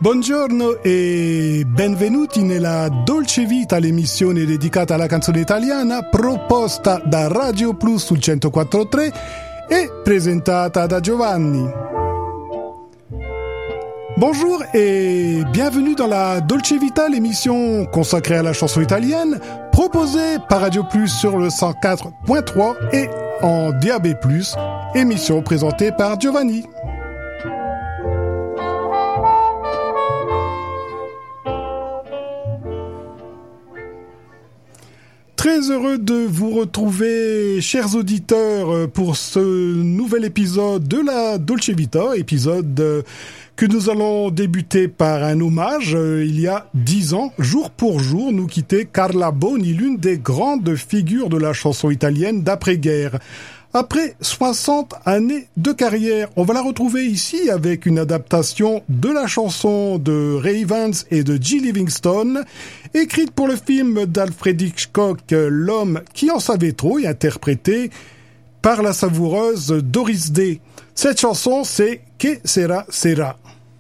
Buongiorno e benvenuti nella Dolce Vita, l'emissione dedicata alla canzone italiana proposta da Radio Plus sul 104.3 e presentata da Giovanni. Bonjour et bienvenue dans la Dolce Vita, l'émission consacrée à la chanson italienne, proposée par Radio Plus sur le 104.3 et en DAB+, émission présentée par Giovanni. Très heureux de vous retrouver, chers auditeurs, pour ce nouvel épisode de la Dolce Vita, épisode que nous allons débuter par un hommage. Il y a 10 ans, jour pour jour, nous quittait Carla Boni, l'une des grandes figures de la chanson italienne d'après-guerre. Après 60 années de carrière, on va la retrouver ici avec une adaptation de la chanson de Ray Evans et de G. Livingstone, écrite pour le film d'Alfred Hitchcock, L'homme qui en savait trop, et interprétée par la savoureuse Doris Day. Cette chanson, c'est Que sera sera.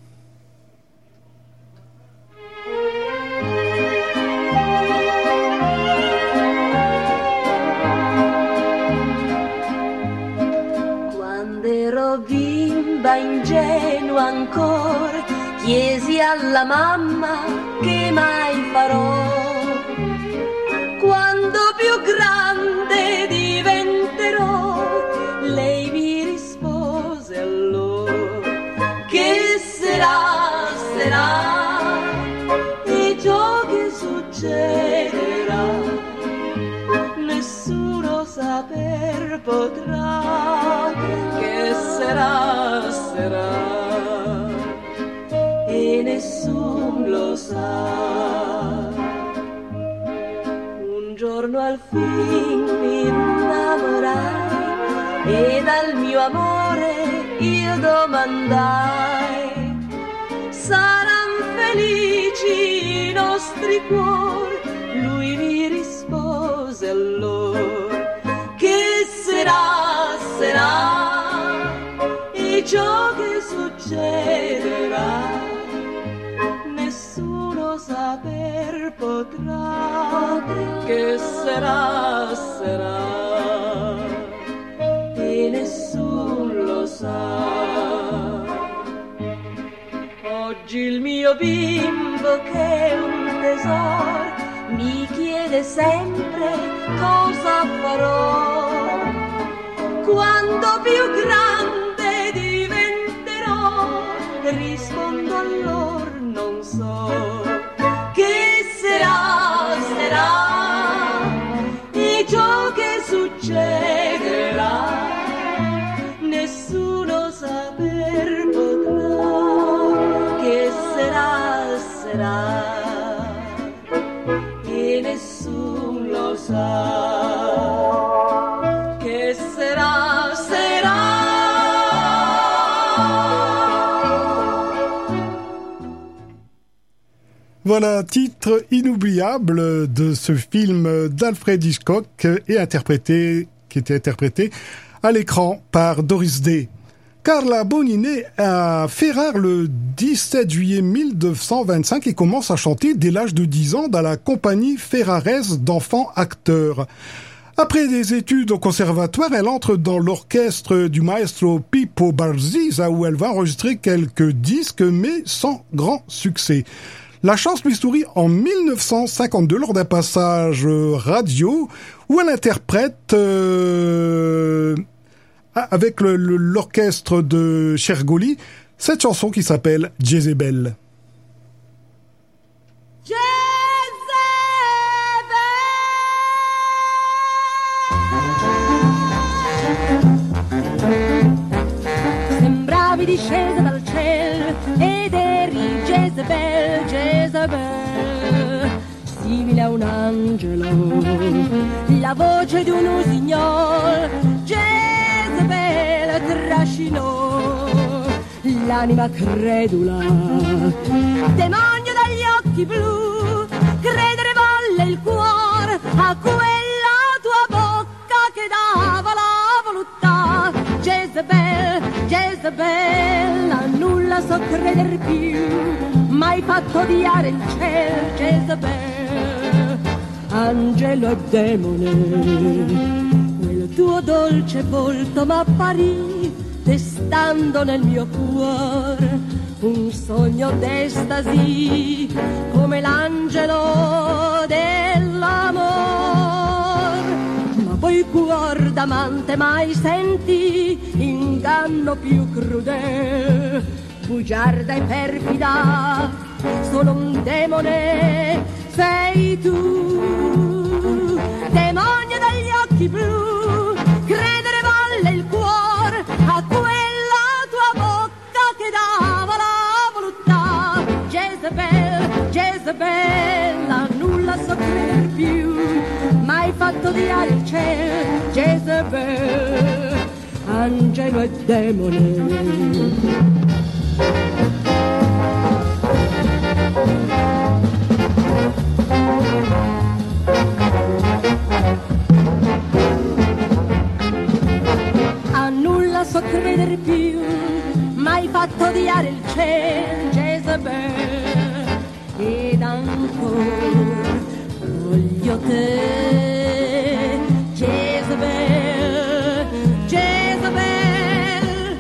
Bimba ingenua ancora, chiesi alla mamma che mai farò. Quando più grande diventerò, lei mi rispose allora, che sarà, sarà, e ciò che succederà, nessuno saper potrà, che sarà, sarà, e nessuno lo sa. Un giorno al fin mi innamorai e dal mio amore io domandai, saran felici i nostri cuori? Lui mi rispose allora, che sarà, sarà, e ciò che succederà, nessuno saper potrà, che sarà, sarà, e nessuno lo sa. Oggi il mio bimbo che è un tesoro mi chiede sempre cosa farò. Quando più grande diventerò, rispondo allora non so, che sarà, sarà, e ciò che succederà, nessuno saper potrà, che sarà, sarà, e nessuno lo sa, che sarà, sarà. Voilà, titre inoubliable de ce film d'Alfred Hitchcock qui était interprété à l'écran par Doris Day. Carla Boni naît à Ferrare le 17 juillet 1925 et commence à chanter dès l'âge de 10 ans dans la compagnie ferraraise d'enfants acteurs. Après des études au conservatoire, elle entre dans l'orchestre du maestro Pippo Barzisa où elle va enregistrer quelques disques mais sans grand succès. La chance lui sourit en 1952 lors d'un passage radio où elle interprète avec l'orchestre de Chergoli cette chanson qui s'appelle Jezebel. Sembravi discesa dal cielo ed eri Jezebel, Jezebel, simile a un angelo, la voce di un usignol. Jezebel trascinò l'anima credula, demonio dagli occhi blu, credere volle il cuore a quella tua bocca che dava la voluttà. Jezebel, Jezebel, annulla la so creder più, m'hai fatto odiare il cielo, Jezebel, angelo e demone, quel tuo dolce volto m'apparì, destando nel mio cuore un sogno d'estasi, come l'angelo dell'amor. Ma poi cuor d'amante mai sentì inganno più crudel, bugiarda e perfida, solo un demone sei tu. Demonio dagli occhi blu, credere volle il cuore a quella tua bocca che dava la voluttà. Jezebel, Jezebel, a nulla so credere più, m'hai fatto odiare il cielo, Jezebel, angelo e demone. A nulla so credere più, m'hai fatto odiare il cielo, Jezebel, ed ancora voglio te, Jezebel, Jezebel,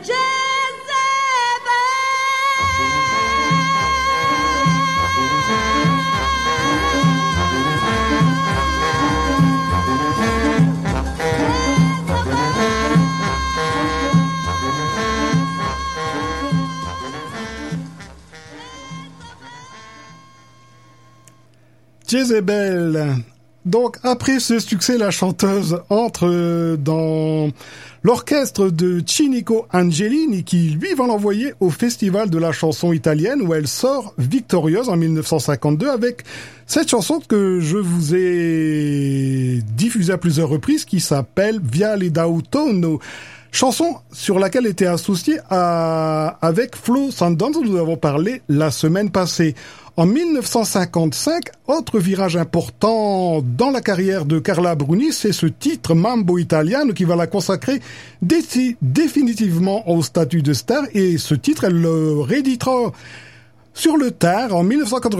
Jezebel. Donc, après ce succès, la chanteuse entre dans l'orchestre de Chinico Angelini qui, lui, va l'envoyer au Festival de la chanson italienne où elle sort victorieuse en 1952 avec cette chanson que je vous ai diffusée à plusieurs reprises qui s'appelle Viale d'autunno. Chanson sur laquelle était associée avec Flo Sandons, dont nous avons parlé la semaine passée. En 1955, autre virage important dans la carrière de Carla Bruni, c'est ce titre Mambo Italiano qui va la consacrer définitivement au statut de star, et ce titre, elle le rééditera sur le tard en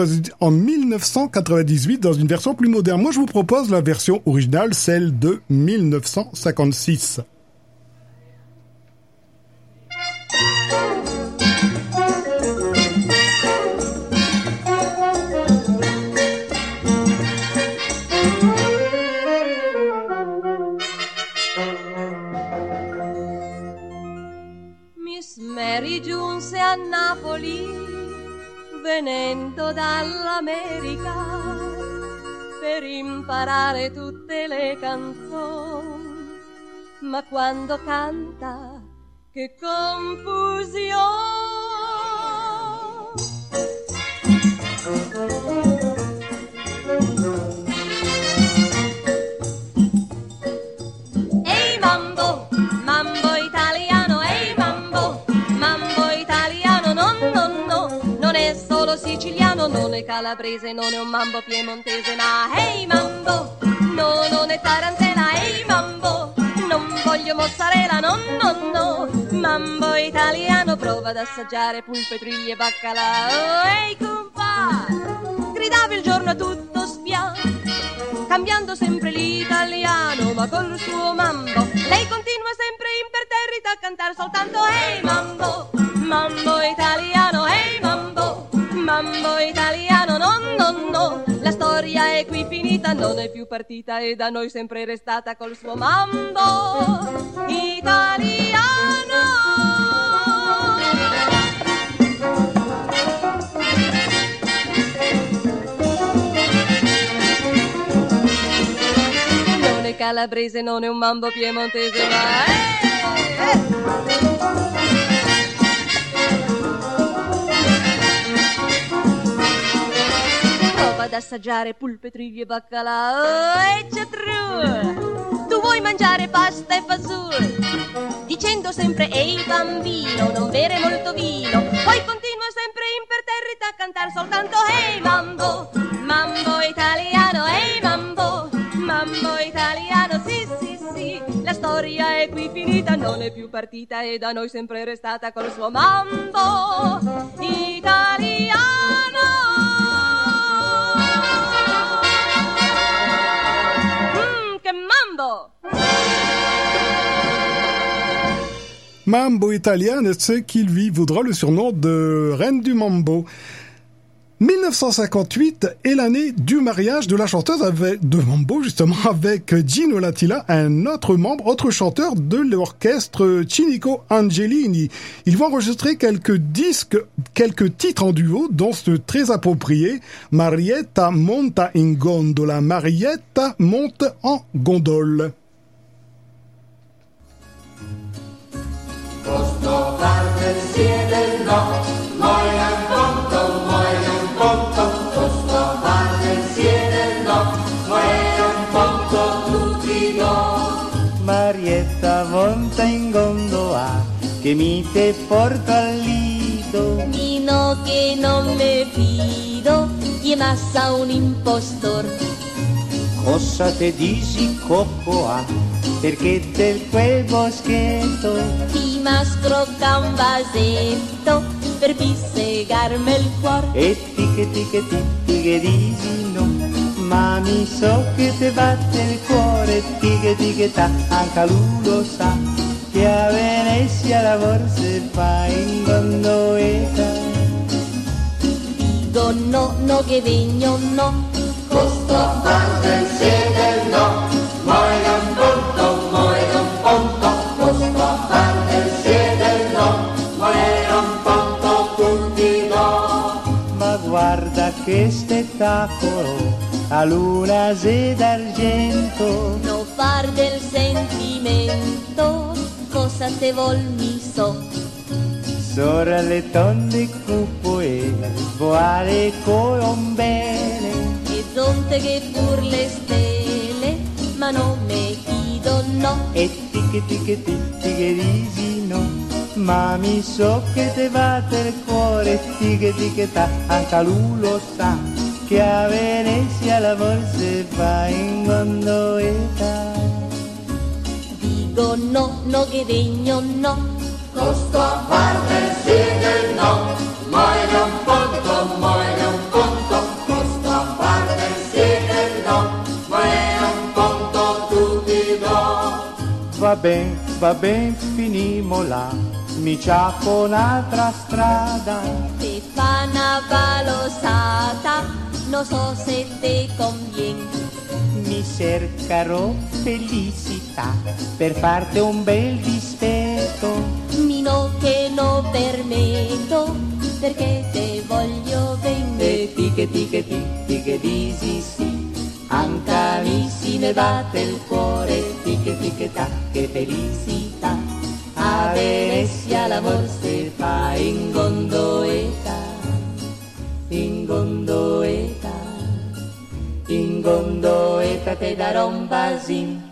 1998 dans une version plus moderne. Moi, je vous propose la version originale, celle de 1956. Mary giunse a Napoli venendo dall'America per imparare tutte le canzoni, ma quando canta che confusione. Ehi mambo, mambo italiano, ehi mambo, mambo italiano, no, no, no, non è solo siciliano, non è calabrese, non è un mambo piemontese, ma ehi mambo, no, non è tarantella, ehi mambo, non voglio mozzarella, no, no, no, mambo italiano, prova ad assaggiare pulpe, triglie e baccalà. Ehi compa, gridava il giorno a tutto spiano, cambiando sempre l'italiano, ma col suo mambo lei continua sempre imperterrita a cantare soltanto ehi mambo, mambo italiano, ehi mambo, mambo italiano, no, no, no, la storia è qui finita, non è più partita e da noi sempre restata col suo mambo italiano. Non è calabrese, non è un mambo piemontese, ma prova ad assaggiare pulpe, triglie e baccalà. E c'è true, tu vuoi mangiare pasta e fagioli, dicendo sempre ehi bambino, non bere molto vino, poi continua sempre imperterrita a cantare soltanto ehi mambo, mambo italiano, ehi mambo, mambo italiano, sì, sì, sì, la storia è qui finita. vita non è più partita e da noi sempre restata col suo mambo italiano. Che mambo! Mambo italien est ce qui lui vaudra le surnom de Reine du Mambo. 1958 est l'année du mariage de la chanteuse de Mambo, justement, avec Gino Latilla, un autre chanteur de l'orchestre Chinico Angelini. Ils vont enregistrer quelques titres en duo, dont ce très approprié Marietta monta in gondola. Marietta monte en gondole. Posto parte siede no, mojan ponto, posto parte siede no, mojan ponto tutti no. Marietta monta in gondola, che mi te porto al lido. Nino che non me fido, gli massa un impostor. Cosa te dici coppoa, perché del quel boschetto Ti mascrocca un vasetto per pissegarmi il cuore. e ti che dici no, ma mi so che te batte il cuore, ti che ta, anche lui lo sa, che a Venezia la borsa fa in gondoletta. Dico no che vegno no, Posto parte siede no, mojan ponto, posto parte siede no, mojan ponto tutti no. Ma guarda che spettacolo, a luna d'argento. non far del sentimento, cosa te vol mi so. Sora le tonde cupoe, voare colombene. E donte che pur le stelle, ma non me fido no. E ti che dici no, ma mi so che te batte il cuore, ti che ta, anche lui lo sa, che a Venezia la borsa fa in gondoletta. Dico no che vegno no, Posto parte siede no, mojan ponto, posto parte siede no, mojan ponto tutti no. Va ben, finimola, mi ciappo un'altra strada. te fa una valosata, non so se te conviene. Mi cercarò felicità per farti un bel dispetto. Mino che non permetto, perché te voglio bene. E ti che dici sì, anche a me si ne batte il cuore. Ti che ta, che felicità. A Venezia l'amor se fa in gondoletta, in gondoletta, in gondoletta te darò un basin.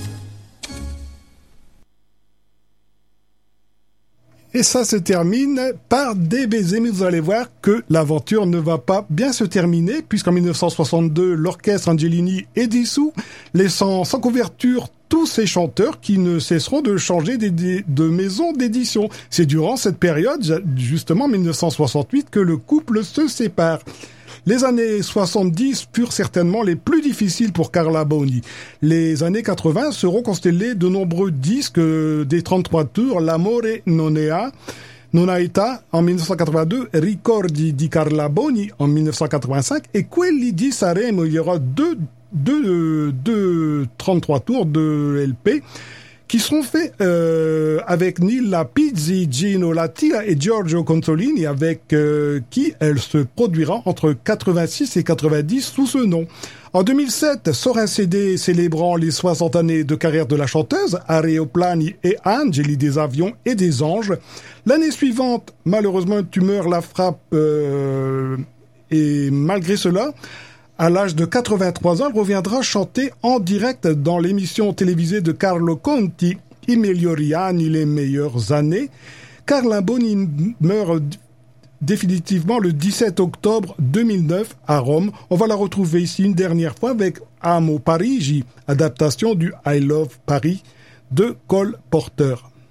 Et ça se termine par des baisers, mais vous allez voir que l'aventure ne va pas bien se terminer, puisqu'en 1962, l'orchestre Angelini est dissous, laissant sans couverture tous ces chanteurs qui ne cesseront de changer de maison d'édition. C'est durant cette période, justement 1968, que le couple se sépare. Les années 70 furent certainement les plus difficiles pour Carla Boni. Les années 80 seront constellées de nombreux disques des 33 tours, L'amore non è età en 1982, Ricordi di Carla Boni en 1985 et Quelli di Sanremo. Il y aura deux 33 tours de LP qui seront faits avec Nilla Pizzi, Gino Latilla et Giorgio Consolini, avec qui elle se produira entre 86 et 90 sous ce nom. En 2007, sort un CD célébrant les 60 années de carrière de la chanteuse, Aeroplani et Angeli des avions et des anges. L'année suivante, malheureusement, une tumeur la frappe et malgré cela, à l'âge de 83 ans, elle reviendra chanter en direct dans l'émission télévisée de Carlo Conti, I migliori anni, les meilleures années. Carla Boni meurt définitivement le 17 octobre 2009 à Rome. On va la retrouver ici une dernière fois avec Amo Parigi, adaptation du I Love Paris de Cole Porter.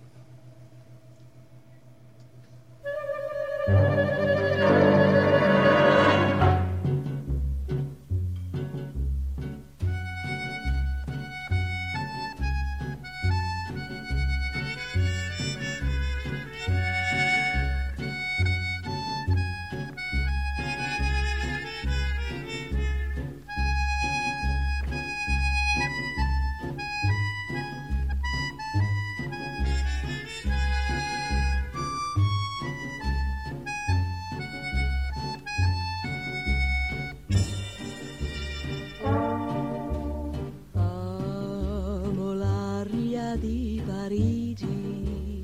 Di Parigi,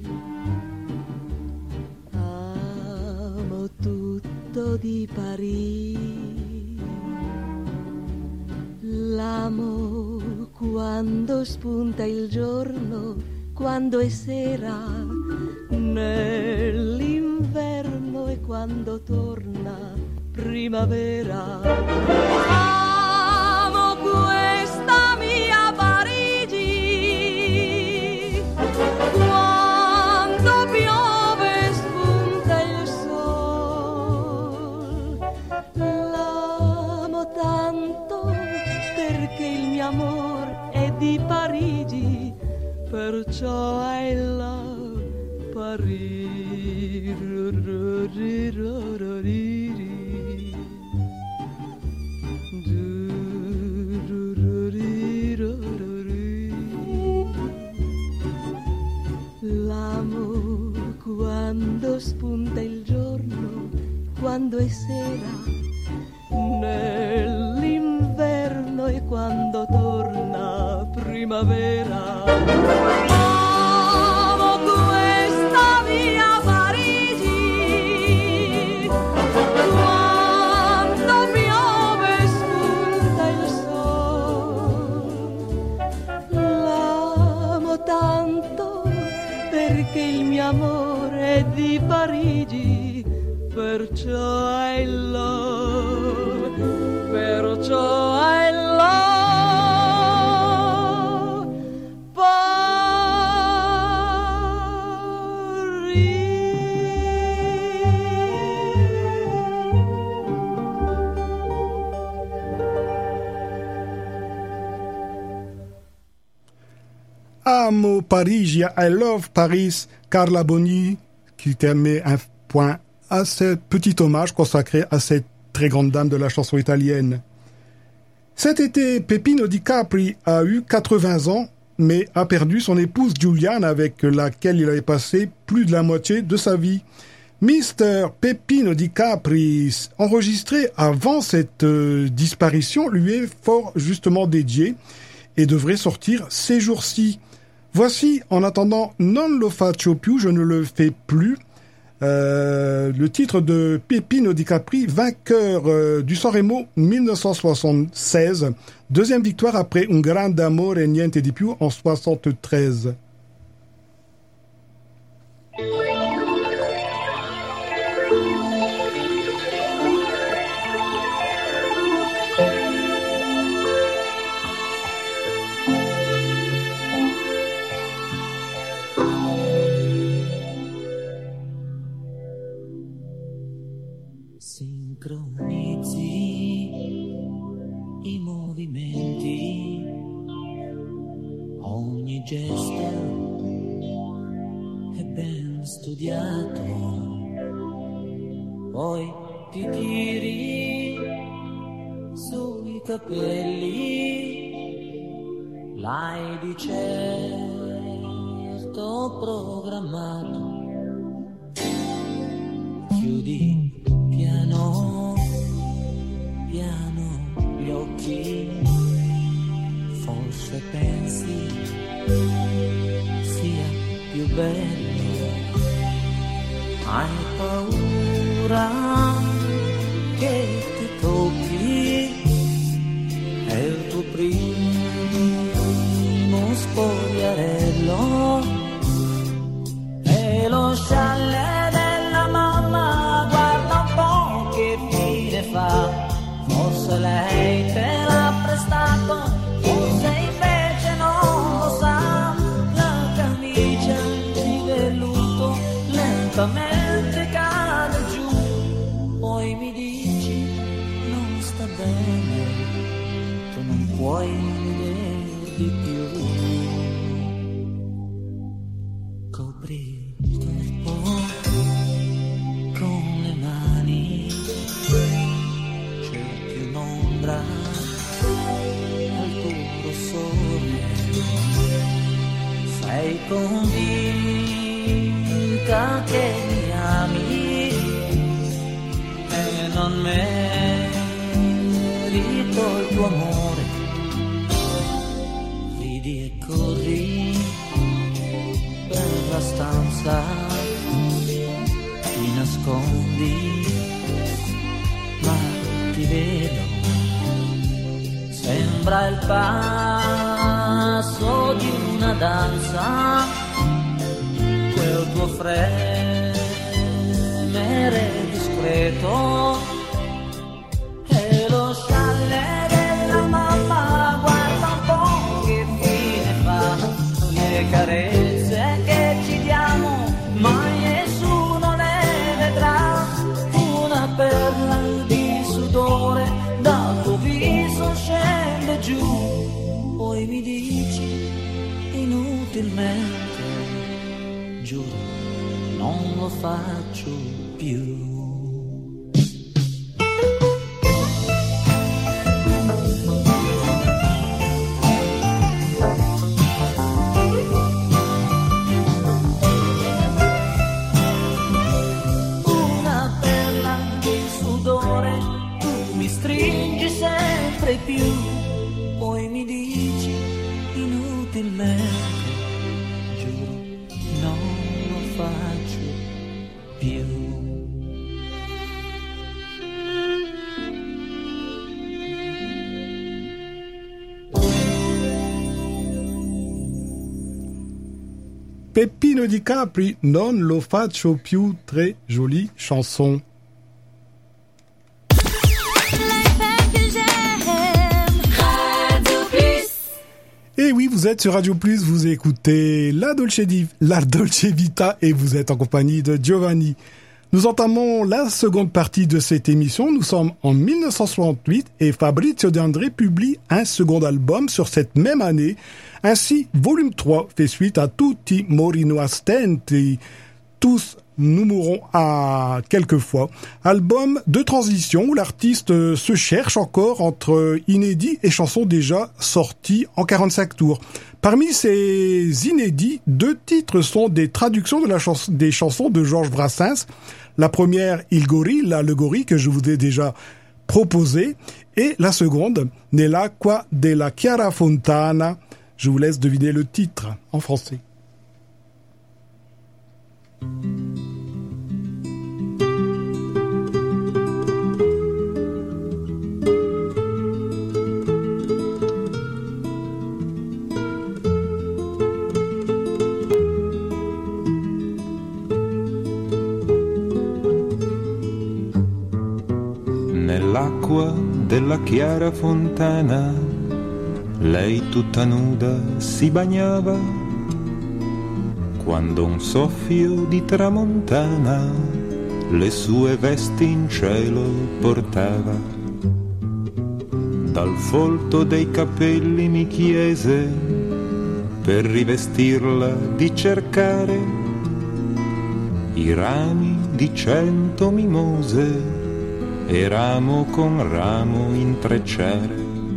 amo tutto di Parigi, l'amo quando spunta il giorno, quando è sera, nell'inverno e quando torna primavera. Amo questa mia Parigi, quando piove spunta il sol. L'amo tanto perché il mio amor è di Parigi, perciò I love Parigi. L'amo quando spunta il giorno, quando è sera, nell'inverno e quando torna primavera. Amo questa mia Parigi, quando piove spunta il sol. L'amo tanto perché il mio amore è di Parigi, perciò I love, perciò I love Parigi. Amo Parigi, I love Paris, Carla Boni, qui met un point à ce petit hommage consacré à cette très grande dame de la chanson italienne. Cet été, Peppino Di Capri a eu 80 ans, mais a perdu son épouse Giuliana, avec laquelle il avait passé plus de la moitié de sa vie. Mr. Peppino Di Capri, enregistré avant cette disparition, lui est fort justement dédié et devrait sortir ces jours-ci. Voici, en attendant, Non lo faccio più, je ne le fais plus, le titre de Peppino Di Capri, vainqueur du Sanremo 1976, deuxième victoire après Un grande amore e niente di più en 73. Sincronizzi i movimenti, ogni gesto è ben studiato, poi ti tiri sui capelli, l'hai di certo programmato, chiudi piano, piano gli occhi, forse pensi sia più bello, hai paura che ti tocchi, è il tuo primo spogliarello, e lo scialle della mamma guarda un po' che fine fa, forse lei te l'ha prestato, forse invece non lo sa, la lentamente cade giù, poi mi dici non sta bene, tu non puoi vedere di più. Copri il corpo con le mani, cerchi un'ombra al tuo rossore, sei convinta che mi ami e non merito il tuo amore, ridi e corri per la stanza, ti nascondi ma ti vedo, sembra il passo di una danza, quel tuo fremere discreto e lo scialle della mamma, guarda un po' che fine fa, le carezze che ci diamo mai nessuno le vedrà, una perla di sudore dal tuo viso scende giù, poi mi dici inutilmente, giuro non lo faccio più. Una perla di sudore, tu mi stringi sempre più, poi mi dici inutilmente, giuro non lo faccio più. Peppino Di Capri, non lo faccio più, très jolie chanson. Et oui, vous êtes sur Radio Plus, vous écoutez la Dolce Vita et vous êtes en compagnie de Giovanni. Nous entamons la seconde partie de cette émission. Nous sommes en 1968 et Fabrizio De André publie un second album sur cette même année. Ainsi, volume 3 fait suite à Tutti morino a stenti, tous nous mourrons à quelquefois. Album de transition où l'artiste se cherche encore entre inédits et chansons déjà sorties en 45 tours. Parmi ces inédits, 2 titres sont des traductions de des chansons de Georges Brassens. La première, Il Gorilla, le gorille, que je vous ai déjà proposé. Et la seconde, Nell'acqua della Chiara Fontana. Je vous laisse deviner le titre en français. Nell'acqua della chiara fontana, lei tutta nuda si bagnava, quando un soffio di tramontana le sue vesti in cielo portava. Dal folto dei capelli mi chiese, per rivestirla di cercare, i rami di 100 mimose e ramo con ramo intrecciare.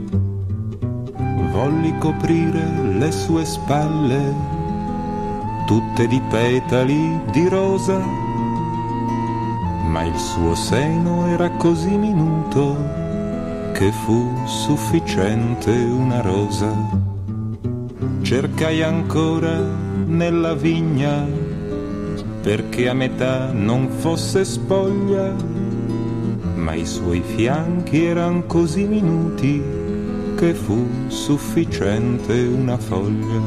Volli coprire le sue spalle, tutte di petali di rosa, ma il suo seno era così minuto che fu sufficiente una rosa. Cercai ancora nella vigna, perché a metà non fosse spoglia, ma i suoi fianchi eran così minuti che fu sufficiente una foglia.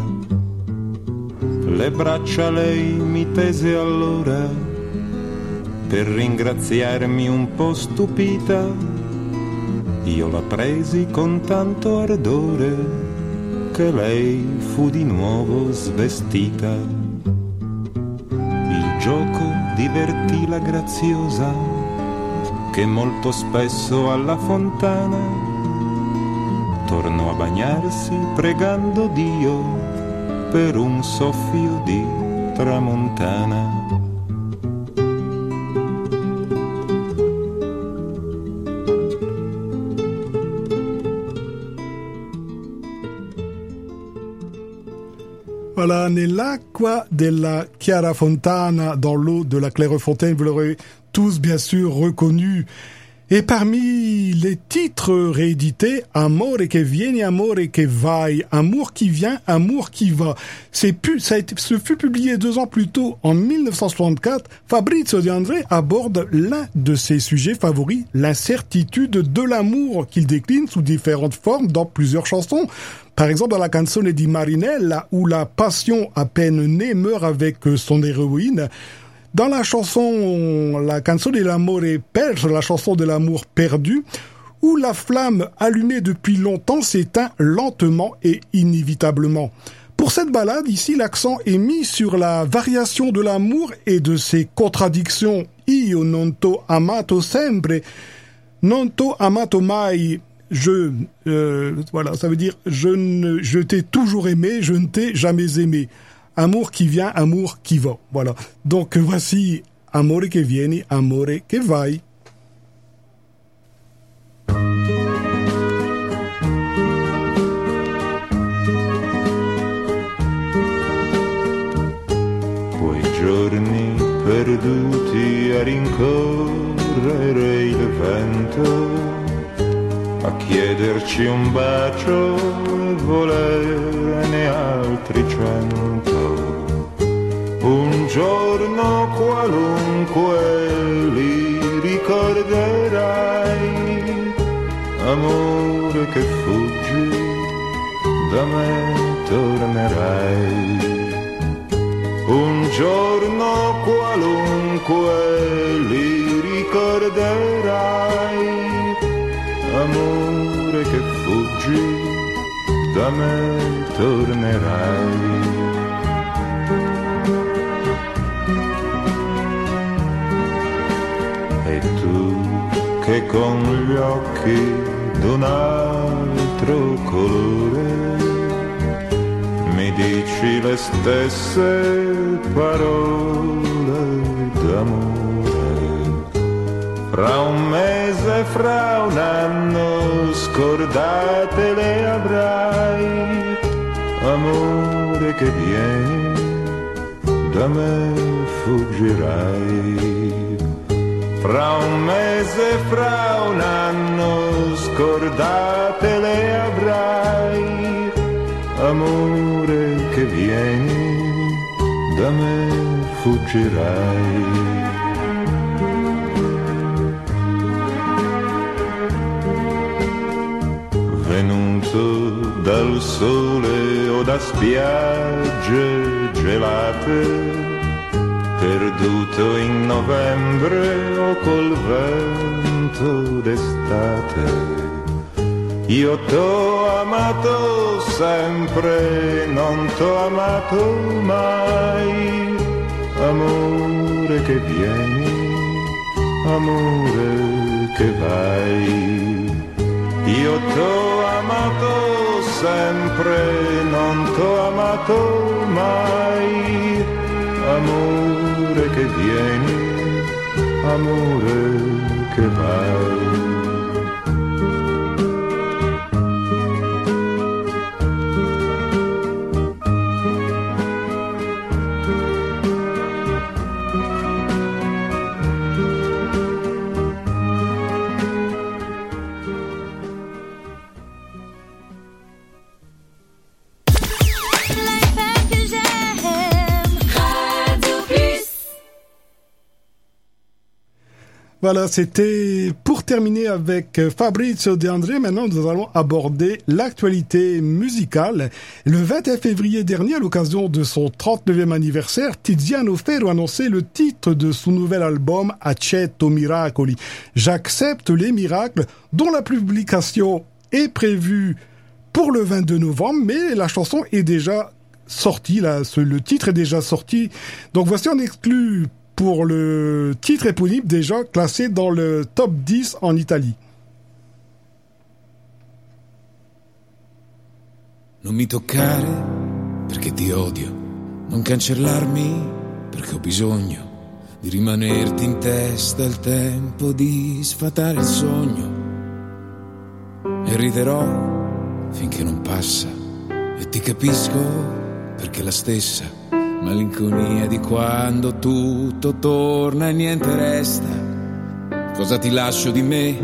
Le braccia lei mi tese allora, per ringraziarmi un po' stupita. Io la presi con tanto ardore che lei fu di nuovo svestita. Il gioco divertì la graziosa che molto spesso alla fontana tornò a bagnarsi pregando Dio per un soffio di tramontana. Voilà, nell'acqua della Chiara Fontana, dans l'eau de la Clairefontaine, vous l'aurez tous bien sûr reconnu. Et parmi les titres réédités, Amore che viene, amore che vai, amour qui vient, amour qui va. Ce fut publié 2 ans plus tôt, en 1964. Fabrizio De André aborde l'un de ses sujets favoris, l'incertitude de l'amour, qu'il décline sous différentes formes dans plusieurs chansons. Par exemple, dans la canzone di Marinella, où la passion à peine née meurt avec son héroïne. Dans la chanson, la canzone dell'amore perso, la chanson de l'amour perdu, où la flamme allumée depuis longtemps s'éteint lentement et inévitablement. Pour cette ballade, ici, l'accent est mis sur la variation de l'amour et de ses contradictions. Io non t'ho amato sempre, non t'ho amato mai. Voilà, ça veut dire je t'ai toujours aimé, je ne t'ai jamais aimé. Amour qui vient, amour qui va. Voilà. Donc voici Amore che vieni, amore che vai. Quei giorni perduti a rincorrere il vento, a chiederci un bacio e volerne altri 100. Un giorno qualunque li ricorderai, amore che fuggi, da me tornerai. Un giorno qualunque li ricorderai, amore che fuggi, da me tornerai. E tu che con gli occhi d'un altro colore mi dici le stesse parole d'amore, fra un mese, fra un anno, scordate le avrai, amore che vieni, da me fuggirai. Fra un mese, fra un anno, scordate le avrai, amore che vieni, da me fuggirai. Venuto dal sole o da spiagge gelate, perduto in novembre o col vento d'estate, io t'ho amato sempre, non t'ho amato mai, amore che vieni, amore che vai. Io t'ho amato sempre, non t'ho amato mai, amore che vieni, amore che vai. Voilà, c'était pour terminer avec Fabrizio De André. Maintenant, nous allons aborder l'actualité musicale. Le 21 février dernier, à l'occasion de son 39e anniversaire, Tiziano Ferro annonçait le titre de son nouvel album Accetto Miracoli. J'accepte les miracles, dont la publication est prévue pour le 22 novembre, mais la chanson est déjà sortie, le titre est déjà sorti. Donc voici en exclu pour le titre éponyme déjà classé dans le top 10 en Italie. Non mi toccare perché ti odio, non cancellarmi perché ho bisogno di rimanerti in testa il tempo di sfatare il sogno, e riderò finché non passa e ti capisco perché la stessa malinconia di quando tutto torna e niente resta. Cosa ti lascio di me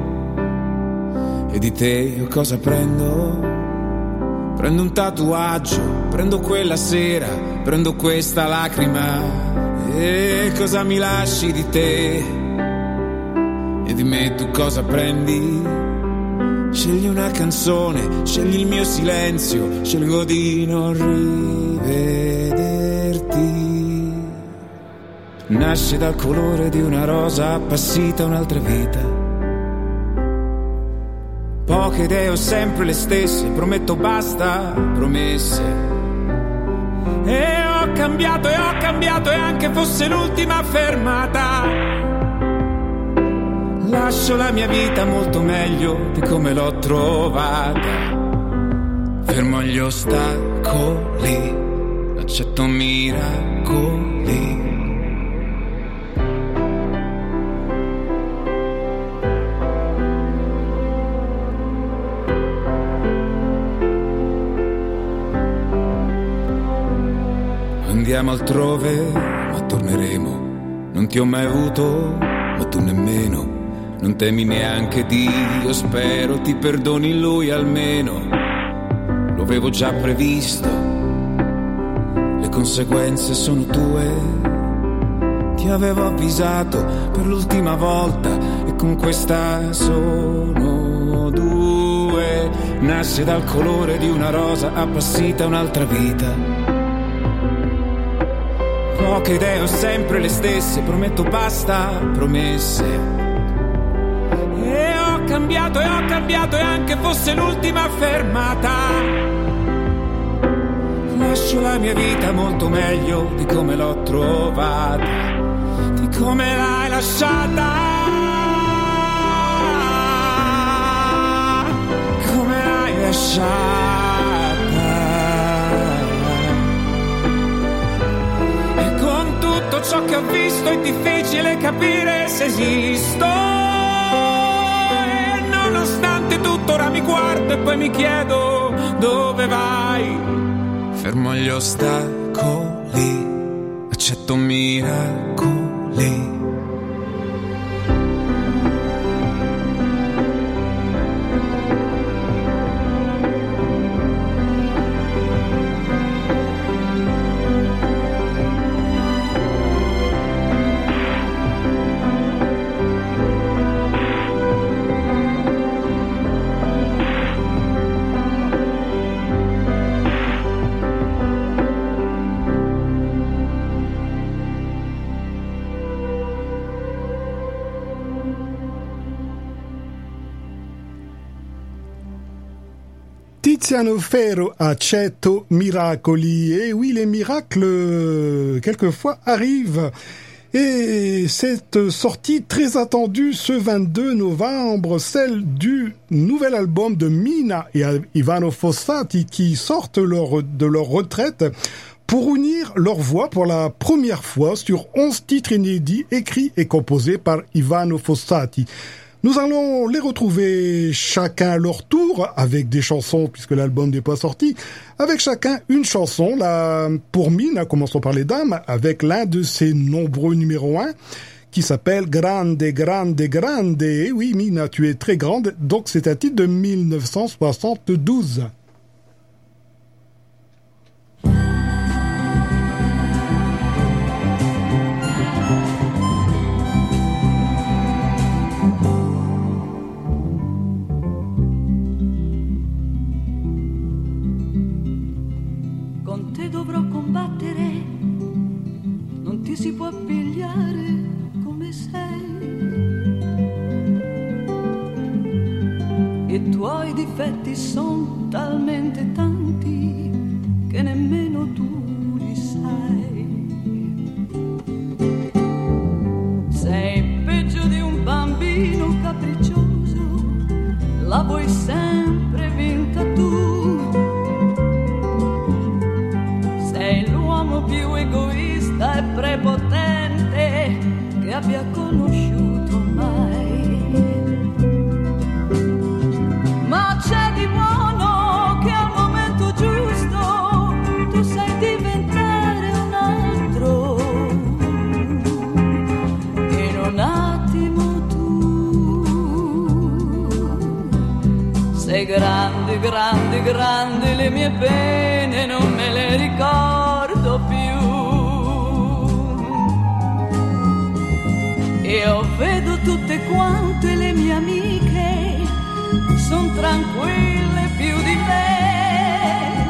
e di te o cosa prendo? Prendo un tatuaggio, prendo quella sera, prendo questa lacrima. E cosa mi lasci di te? E di me tu cosa prendi? Scegli una canzone, scegli il mio silenzio, scelgo di non rivederti. Nasce dal colore di una rosa appassita un'altra vita. Poche idee ho sempre le stesse, prometto basta promesse. E ho cambiato e anche fosse l'ultima fermata. Lascio la mia vita molto meglio di come l'ho trovata. Fermo gli ostacoli, accetto miracoli. Andiamo altrove, ma torneremo. Non ti ho mai avuto, ma tu nemmeno. Non temi neanche Dio, spero ti perdoni lui almeno. Lo avevo già previsto, le conseguenze sono tue. Ti avevo avvisato per l'ultima volta e con questa sono due. Nasce dal colore di una rosa appassita un'altra vita. Poche idee ho sempre le stesse, prometto basta promesse. E ho cambiato e anche fosse l'ultima fermata. Lascio la mia vita molto meglio di come l'ho trovata, di come l'hai lasciata, come l'hai lasciata. Ciò che ho visto è difficile capire se esisto. E nonostante tutto ora mi guardo e poi mi chiedo dove vai. Fermo gli ostacoli, accetto miracoli. Tiziano Ferro, accetto miracoli. Et oui, les miracles, quelquefois, arrivent. Et cette sortie très attendue ce 22 novembre, celle du nouvel album de Mina et Ivano Fossati qui sortent de leur retraite pour unir leurs voix pour la première fois sur 11 titres inédits écrits et composés par Ivano Fossati. Nous allons les retrouver chacun à leur tour avec des chansons puisque l'album n'est pas sorti, avec chacun une chanson. Là, pour Mina, commençons par les dames, avec l'un de ses nombreux numéros 1 qui s'appelle Grande, Grande, Grande. Et oui, Mina, tu es très grande, donc c'est un titre de 1972. Si può pigliare come sei, i tuoi difetti sono talmente tanti che nemmeno tu li sai. la vuoi sempre vinta tu. Sei l'uomo più egoista e prepotente che abbia conosciuto mai. Ma c'è di buono che al momento giusto tu sai diventare un altro. In un attimo tu sei grande, grande, grande, le mie pene non me le ricordo più. Io vedo tutte quante le mie amiche, son tranquille più di me.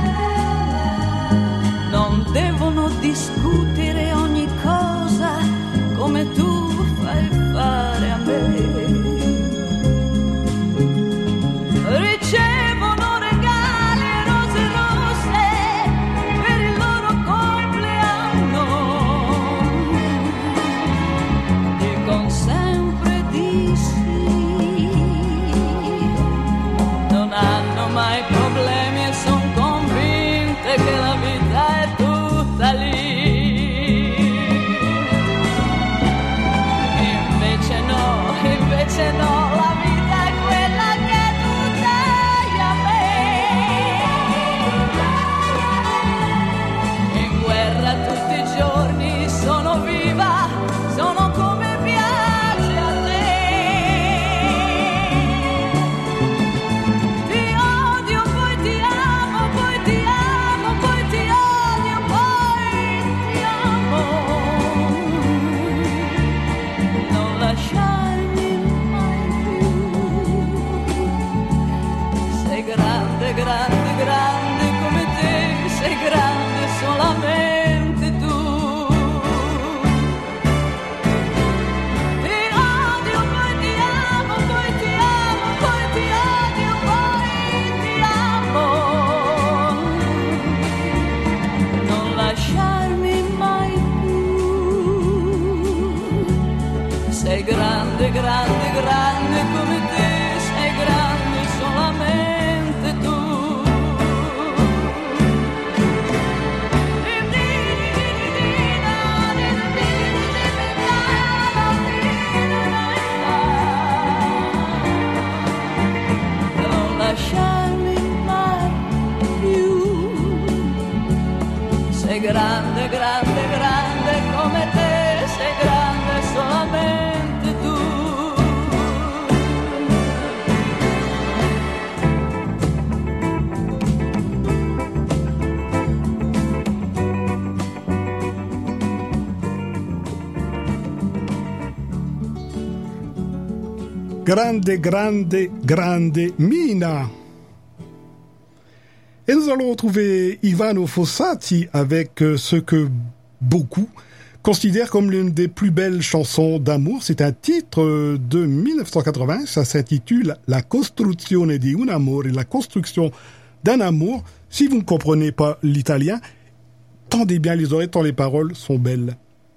Non devono discutere ogni cosa come tu fai fare a me. Ricevono regali e rose rosse per il loro compleanno. Dicono sempre di sì, non hanno mai problemi e son convinte che la vita è tutta lì. Invece no, la vita è quella che tu dai a me. In guerra tutti i giorni sono viva, sono come piace a te. Ti odio, poi ti amo, poi ti amo, poi ti odio, poi ti amo. Non lasciarmi mai più. Sei grande, grande, grande come te, sei grande solamente tu. Ti odio, poi ti amo, poi ti amo, poi ti odio, poi ti amo. Non lasciarmi mai più. Sei grande, grande, grande come te, sei grande solamente tu. Non lasciarmi mai più. Sei grande, grande, grande come te, sei grande solamente tu. Grande, grande, grande Mina. Et nous allons retrouver Ivano Fossati avec ce que beaucoup considèrent comme l'une des plus belles chansons d'amour. C'est un titre de 1980, ça s'intitule La costruzione di un amore, la construction d'un amour. Si vous ne comprenez pas l'italien, tendez bien les oreilles tant les paroles sont belles.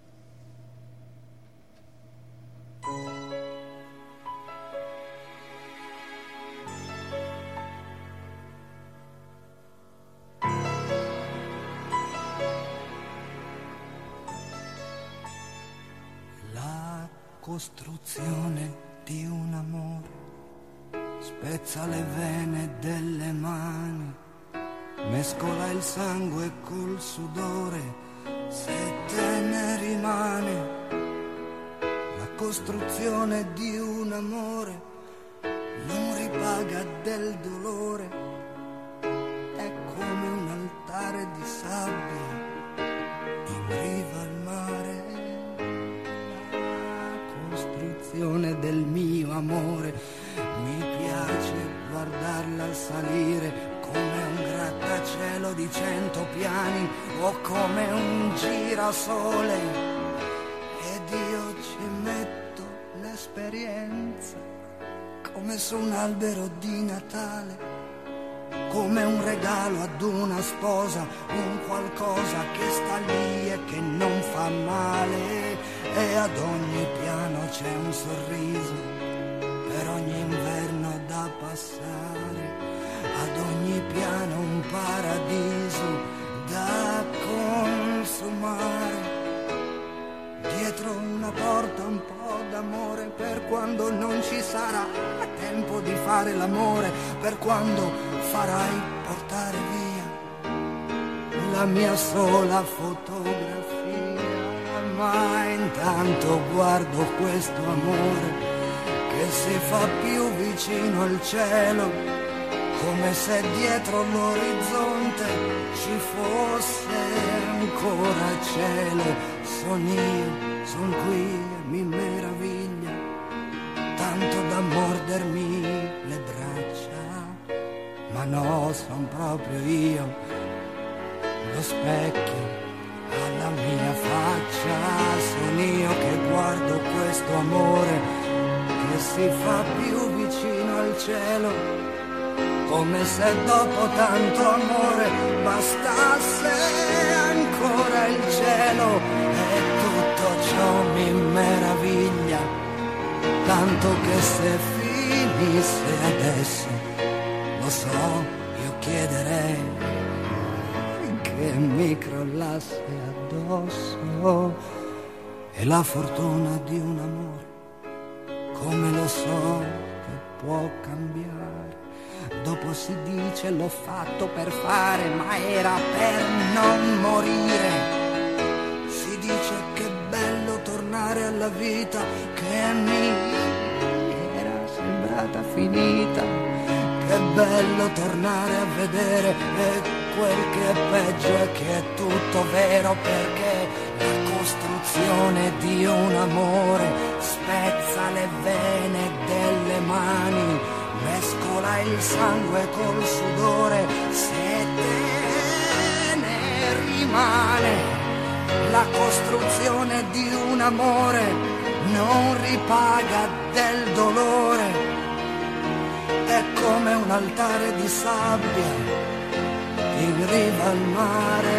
Costruzione di un amore spezza le vene delle mani, mescola il sangue col sudore, se te ne rimane. La costruzione di un amore non ripaga del dolore, è come un altare di sabbia in riva al mare. Del mio amore mi piace guardarla salire come un grattacielo di 100 piani o come un girasole, ed io ci metto l'esperienza come su un albero di Natale, come un regalo ad una sposa, un qualcosa che sta lì e che non fa male, e ad ogni piano c'è un sorriso per ogni inverno da passare, ad ogni piano un paradiso da consumare. Dietro una porta un po' d'amore per quando non ci sarà tempo di fare l'amore, per quando farai portare via la mia sola fotografia. Ma intanto guardo questo amore che si fa più vicino al cielo, come se dietro l'orizzonte ci fosse ancora cielo. Son qui e mi meraviglia, tanto da mordermi le braccia, ma no, son proprio io, lo specchio alla mia faccia, son io che guardo questo amore che si fa più vicino al cielo, come se dopo tanto amore bastasse ancora il cielo. E tutto ciò mi meraviglia, tanto che se finisse adesso, lo so, io chiederei che mi crollasse addosso. E la fortuna di un amore, come lo so che può cambiare. Dopo si dice l'ho fatto per fare, ma era per non morire. Si dice che è bello tornare alla vita che mi era sembrata finita. Che è bello tornare a vedere, e quel che è peggio è che è tutto vero, perché la costruzione di un amore spezza le vene delle mani, mescola il sangue col sudore, se te ne rimane. La costruzione di un amore non ripaga del dolore, è come un altare di sabbia in riva al mare.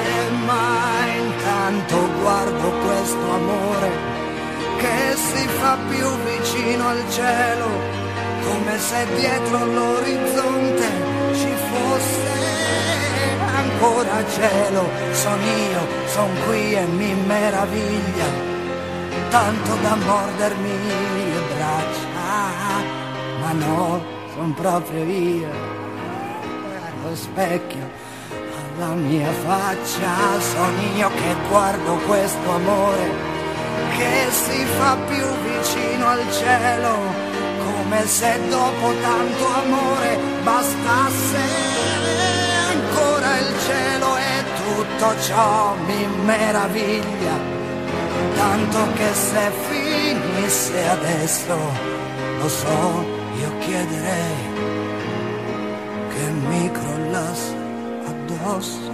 Ma intanto guardo questo amore che si fa più vicino al cielo, come se dietro l'orizzonte ci fosse ancora cielo. Son io, son qui e mi meraviglia, tanto da mordermi le braccia, ma no, son proprio io, lo specchio alla mia faccia, son io che guardo questo amore che si fa più vicino al cielo, come se dopo tanto amore bastasse ancora il cielo. E tutto ciò mi meraviglia, tanto che se finisse adesso, lo so, io chiederei che mi crollasse addosso.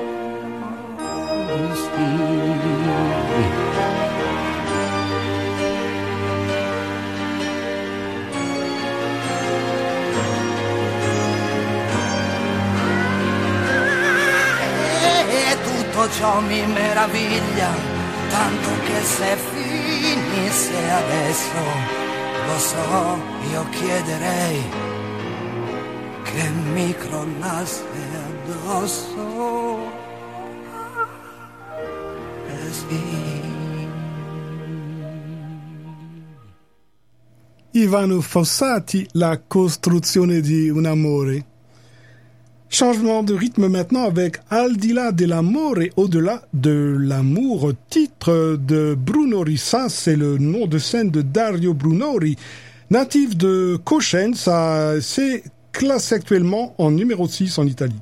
Tutto ciò mi meraviglia, tanto che se finisse adesso, lo so, io chiederei che mi crollasse addosso. Ivano Fossati, la costruzione di un amore. Changement de rythme maintenant avec Al-di-là de l'amore, au-delà de l'amour, titre de Bruno Rissa, c'est le nom de scène de Dario Brunori, natif de Cosenza, c'est classé actuellement en numéro 6 en Italie.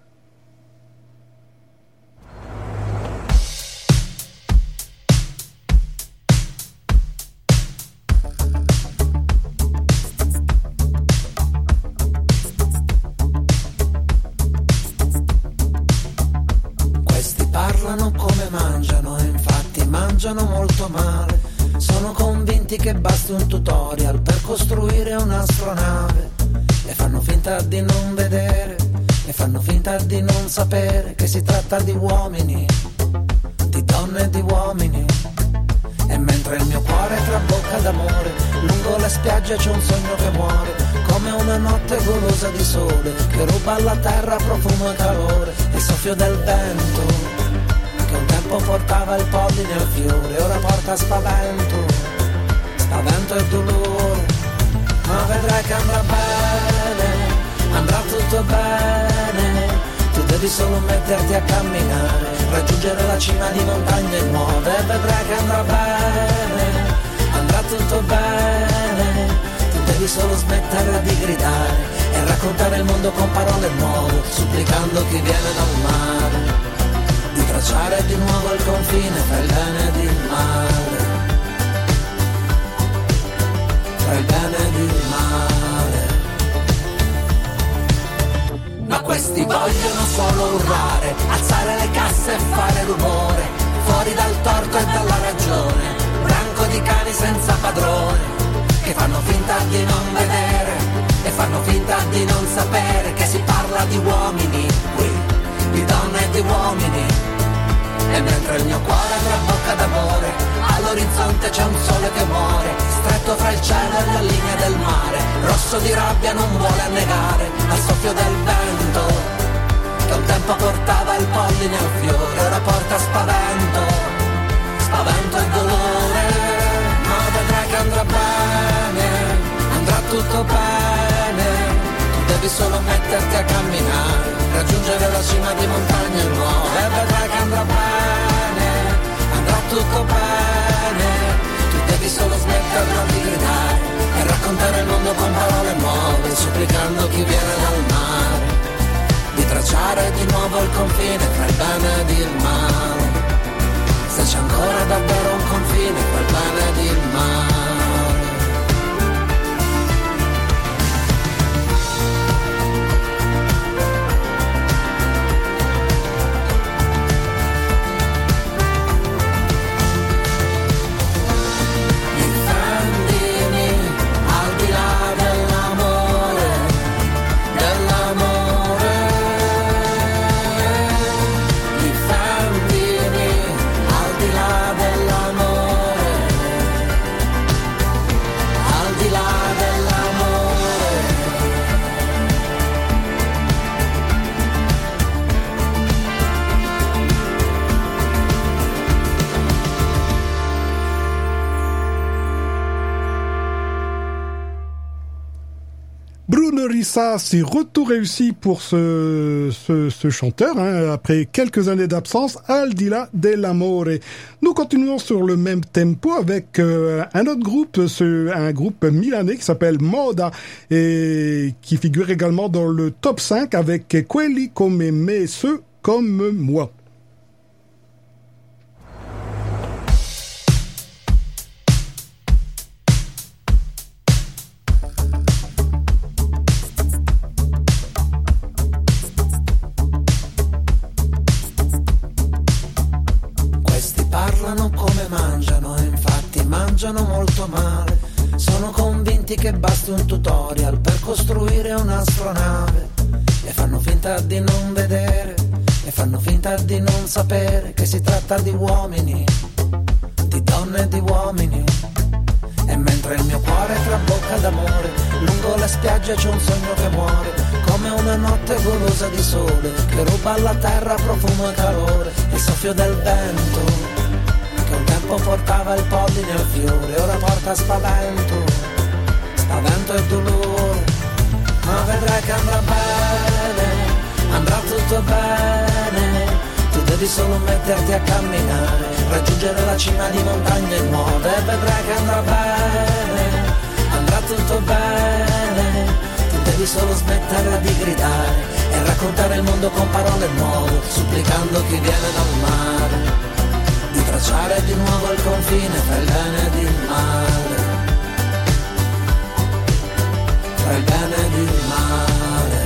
Molto male, sono convinti che basti un tutorial per costruire un'astronave, e fanno finta di non vedere, e fanno finta di non sapere che si tratta di uomini, di donne e di uomini. E mentre il mio cuore trabocca d'amore lungo le le spiagge c'è un sogno che muore, come una notte golosa di sole, che ruba alla terra profumo e calore, il soffio del vento, che un tempo portava il polline al fiore, ora porta spavento, spavento e dolore, ma vedrai che andrà bene, andrà tutto bene, tu devi solo metterti a camminare, raggiungere la cima di montagne nuove, e vedrai che andrà bene, andrà tutto bene, tu devi solo smettere di gridare e raccontare il mondo con parole nuove, supplicando chi viene dal mare, di tracciare di nuovo il confine tra il bene ed il male, tra il bene ed il male. Ma questi vogliono solo urlare, alzare le casse e fare rumore, fuori dal torto e dalla ragione, branco di cani senza padrone, che fanno finta di non vedere e fanno finta di non sapere che si parla di uomini qui, di donne e di uomini. E mentre il mio cuore trabocca d'amore, all'orizzonte c'è un sole che muore, stretto fra il cielo e la linea del mare, rosso di rabbia non vuole annegare al soffio del vento, che un tempo portava il polline al fiore, ora porta spavento, spavento e dolore, ma vedrai che andrà bene, andrà tutto bene, tu devi solo metterti a camminare, raggiungere la cima di montagne nuove, e vedrai che andrà bene, andrà tutto bene, tu devi solo smetterla di gridare e raccontare il mondo con parole nuove, supplicando chi viene dal mare, di tracciare di nuovo il confine tra il bene ed il male, se c'è ancora davvero un confine tra il bene ed il male. Ça, c'est retour réussi pour ce chanteur, hein, après quelques années d'absence, Al di là dell'amore. Nous continuons sur le même tempo avec un autre groupe, un groupe milanais qui s'appelle Moda et qui figure également dans le top 5 avec Quelli come me, ceux comme moi. Mangiano molto male, sono convinti che basti un tutorial per costruire un'astronave e fanno finta di non vedere e fanno finta di non sapere che si tratta di uomini, di donne e di uomini. E mentre il mio cuore trabocca d'amore, lungo le spiagge c'è un sogno che muore, come una notte golosa di sole, che ruba alla terra profumo e calore, il soffio del vento, che un tempo portava il polline al fiore, ora porta spavento, spavento e dolore, ma vedrai che andrà bene, andrà tutto bene, tu devi solo metterti a camminare, raggiungere la cima di montagne nuove, e vedrai che andrà bene, andrà tutto bene, tu devi solo smettere di gridare e raccontare il mondo con parole nuove, supplicando chi viene dal mare, di tracciare di nuovo il confine tra il bene ed il male, tra il bene ed il male.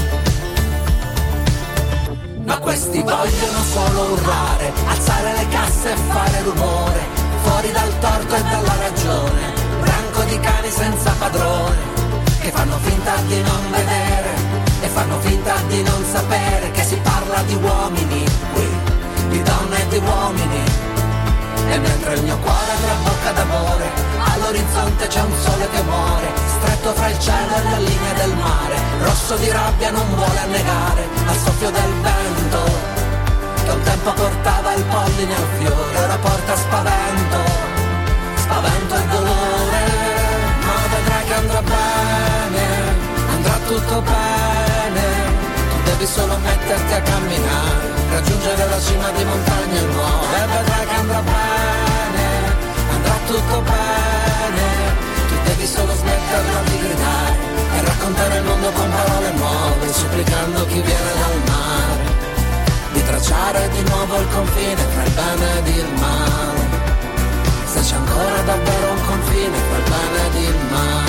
Ma questi vogliono solo urlare, alzare le casse e fare rumore, fuori dal torto e dalla ragione, branco di cani senza padrone, che fanno finta di non vedere e fanno finta di non sapere che si parla di uomini qui, di donne e di uomini. E mentre il mio cuore trabocca d'amore, all'orizzonte all'orizzonte c'è un sole che muore, stretto fra il cielo e la linea del mare, rosso di rabbia non vuole annegare al soffio del vento, che un tempo portava il polline al fiore, ora porta spavento, spavento e dolore, ma vedrai che andrà bene, andrà tutto bene, tu devi solo metterti a camminare, raggiungere la cima di montagne nuove, e vedrai che andrà bene, andrà tutto bene, tu devi solo smetterla di gridare e raccontare il mondo con parole nuove, supplicando chi viene dal mare di tracciare di nuovo il confine tra il bene ed il male, se c'è ancora davvero un confine tra il bene ed il male.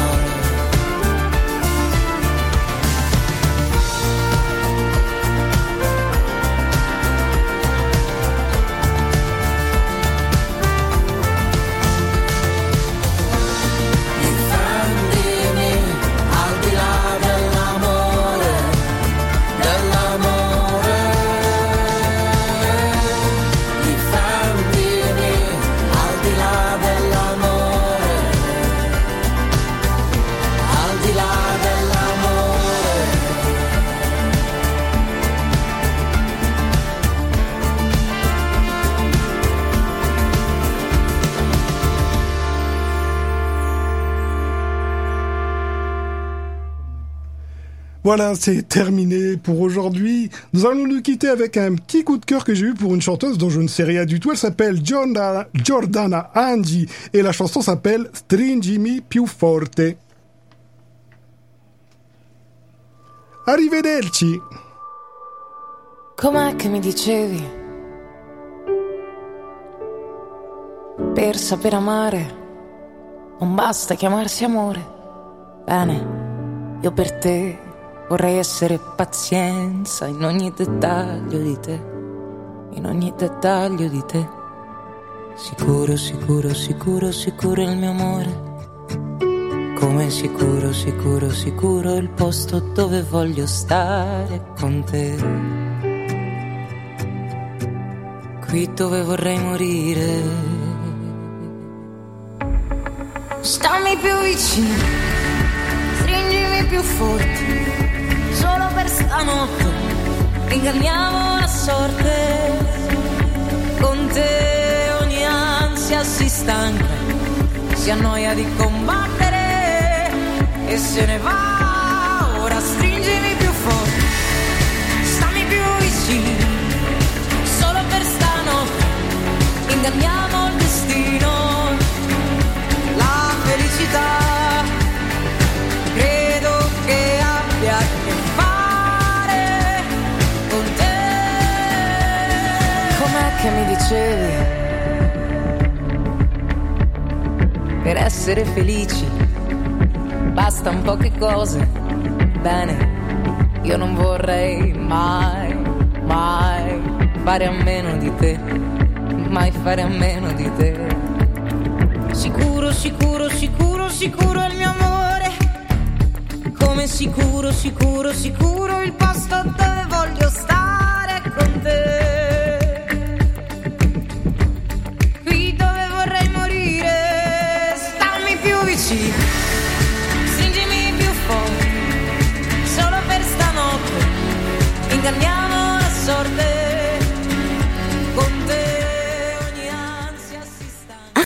Voilà, c'est terminé pour aujourd'hui. Nous allons nous quitter avec un petit coup de cœur que j'ai eu pour une chanteuse dont je ne sais rien du tout. Elle s'appelle Giordana Angi et la chanson s'appelle Stringimi più forte. Arrivederci. Com'è che mi dicevi? Per saper amare non basta chiamarsi amore. Bene, io per te vorrei essere pazienza in ogni dettaglio di te, in ogni dettaglio di te. Sicuro, sicuro, sicuro, sicuro il mio amore. Come sicuro, sicuro, sicuro il posto dove voglio stare con te. Qui dove vorrei morire. Stammi più vicino, stringimi più forte. Solo per stanotte inganniamo la sorte. Con te ogni ansia si stanca, si annoia di combattere e se ne va. Ora stringimi più forte, stammi più vicino. Solo per stanotte inganniamo il destino. La felicità credo che abbia a che fare con te. Com'è che mi dicevi? Per essere felici bastan poche cose. Bene, io non vorrei mai, mai fare a meno di te, mai fare a meno di te. Sicuro, sicuro, sicuro, sicuro il mio amore. Come sicuro, sicuro, sicuro il